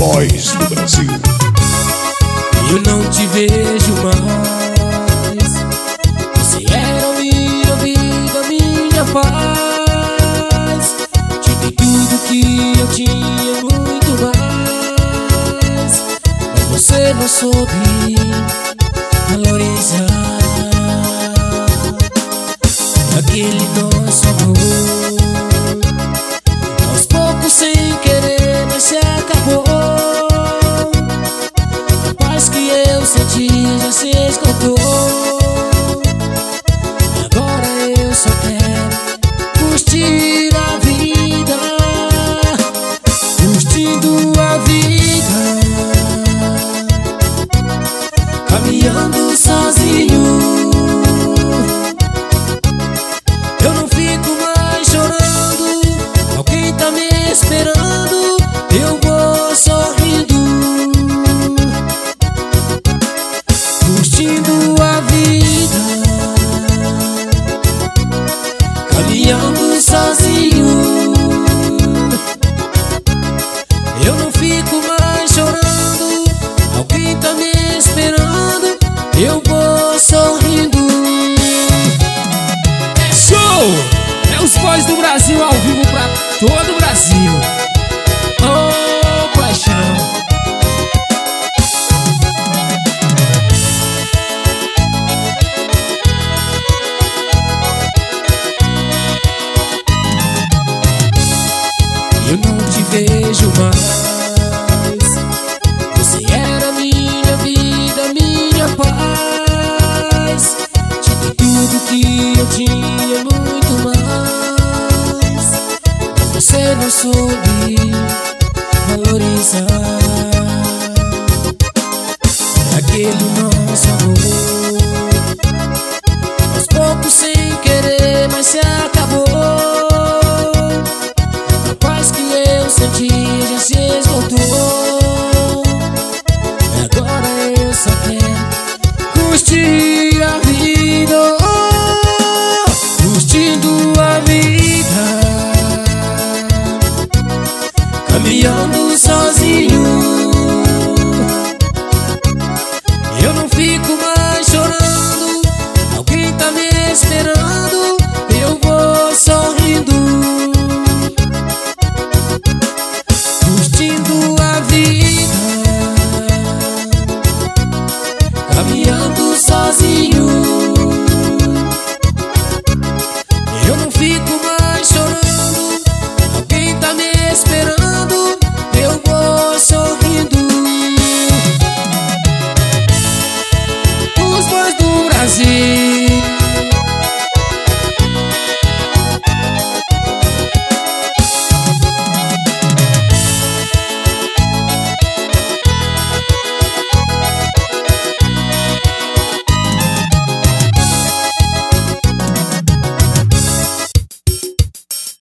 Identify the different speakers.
Speaker 1: Boys do Brasil.
Speaker 2: Eu não te vejo mais. Você era a minha vida, minha paz. Te dei tudo que eu tinha, muito mais. Mas você não soube valorizar aquele nosso amor. Aos poucos, sem querer, mas se acabou. A paz que eu sentia já se esgotou. Agora eu só quero curtir a vida, curtindo a vida, caminhando sozinho. Eu não fico mais chorando, alguém tá me esperando. Eu vou sorrindo, curtindo a vida, caminhando sozinho. Eu não fico mais chorando, alguém tá me esperando. Eu vou sorrindo. É os Boys do Brasil ao vivo pra todo o Brasil. Oh, paixão. Eu não te vejo mais. Você era minha vida, minha paz. Te dei tudo que eu tinha, muito mais. Mas você não soube valorizar aquele nosso amor. Aos poucos, sem querer, mas se acabou. A paz que eu sentia já se esgotou. Agora eu só quero curtir a vida, curtindo a vida, caminhando sozinho. Eu não fico mais chorando, alguém tá me esperando. Eu vou sorrindo, curtindo a vida, caminhando sozinho. Eu não fico mais chorando, alguém tá me esperando. Eu vou sorrindo. Os Boys do Brasil.